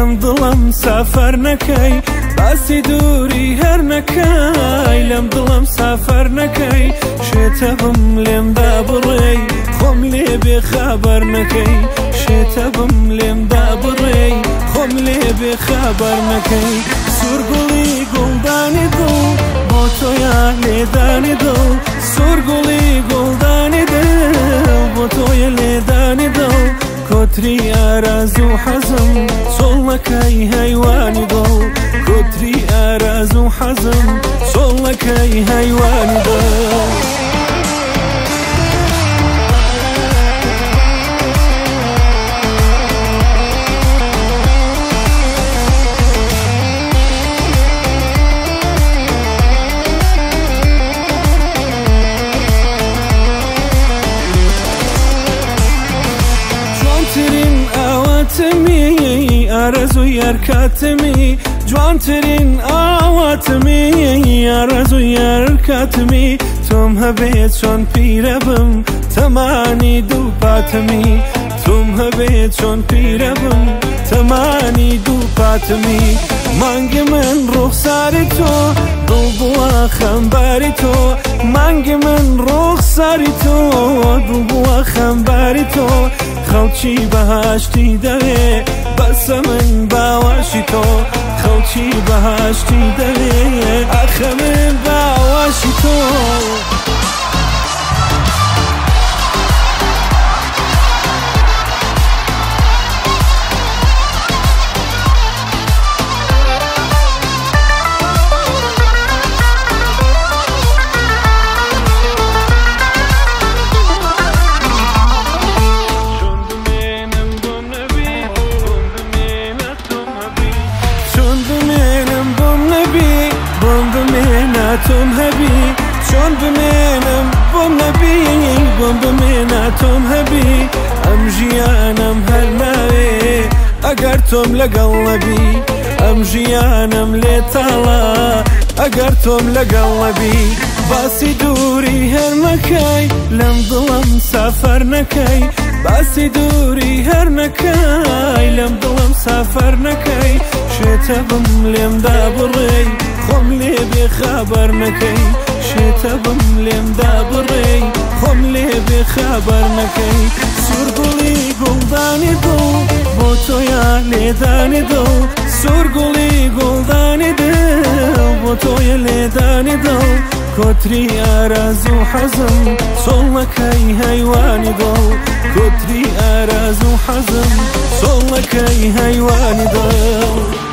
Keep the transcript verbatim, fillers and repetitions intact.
لەم دڵم سافەر نەکەی باسی دووری هەر نەکەی لەم دڵم سافەر نەکەی شێتە بم لێمدا بڕێی خۆم لێ بێخەبەر نەکەی شێتە بم لێمدا بڕێی خۆم لێ بێخەبەر نەکەی سوورگوڵی گوڵدانی دڵ بۆ تۆیە لێدانی دڵ سوورگوڵی گوڵدانی دڵ بۆ تۆیە لێدانی دڵ کۆتری ئاراز و حەزم چۆڵەکەی هەیوانی دڵ کۆتری ئاراز و حەزم چۆڵەکەی هەیوانی دڵ ئارەزوو یارکاتمی جوانترین ئاواتمی ئارەزوو یارکاتمی تۆم هەبێت چۆن پیرە بم تەمانی دوو پاتمی تۆم هەبێت چۆن پیرە بم تەمانی دوو پاتمی مانگی من ڕوخساری تۆ دڵ بووە خەمباری تۆ مانگی من ڕوخساری تۆ دڵ بووە خەمباری تۆ خەڵکی بەهاشتی دەوێ بەسە من باوەشی تۆ خەڵکی بەهاشتی دەوێ ئەخە من باوەشی تۆ تۆم هەبی چۆن بمێنم بۆم نەبی بۆم بمێنە تۆم هەبی ئەم ژیانم هەر ناوێ ئەگەر تۆم لەگەڵ نەبی ئەم ژیانم لێ تاڵە ئەگەر تۆم لەگەڵ نەبی باسی دووری هەر مەکەی لەم دڵم سافەر نەکەی باسی دووری هەر نەکەی لەم دڵم سافەر نەکەی شێتە بم لێمدا بڕێی خۆم لێ بێخەبەر نەکەی شێتە بم لێمدا بڕێی خۆم لێ بێخەبەر نەکەی سوورگوڵی گوڵدانی دڵ بۆ تۆیە لێدانی دڵ سوورگوڵی گوڵدانی دڵ بۆ تۆیە لێدانی دڵ کۆتری ئاراز و حەزم چۆڵەکەی هەیوانی دڵ کۆتری ئاراز و حەزم چۆڵەکەی هەیوانی دڵ